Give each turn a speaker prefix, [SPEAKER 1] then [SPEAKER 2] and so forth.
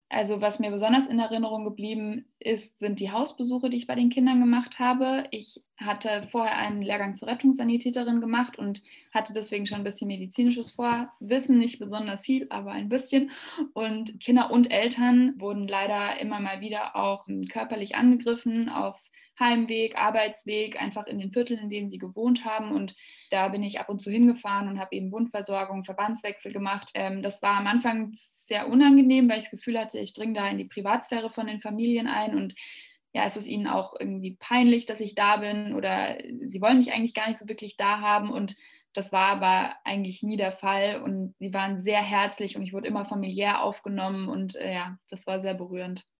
[SPEAKER 1] Also was mir besonders in Erinnerung geblieben ist, sind die Hausbesuche, die ich bei den Kindern gemacht habe. Ich hatte vorher einen Lehrgang zur Rettungssanitäterin gemacht und hatte deswegen schon ein bisschen medizinisches Vorwissen, nicht besonders viel, aber ein bisschen. Und Kinder und Eltern wurden leider immer mal wieder auch körperlich angegriffen auf Heimweg, Arbeitsweg, einfach in den Vierteln, in denen sie gewohnt haben. Und da bin ich ab und zu hingefahren und habe eben Wundversorgung, Verbandswechsel gemacht. Das war am Anfang sehr unangenehm, weil ich das Gefühl hatte, ich dringe da in die Privatsphäre von den Familien ein und ja, es ist ihnen auch irgendwie peinlich, dass ich da bin oder sie wollen mich eigentlich gar nicht so wirklich da haben und das war aber eigentlich nie der Fall und sie waren sehr herzlich und ich wurde immer familiär aufgenommen und ja, das war sehr berührend.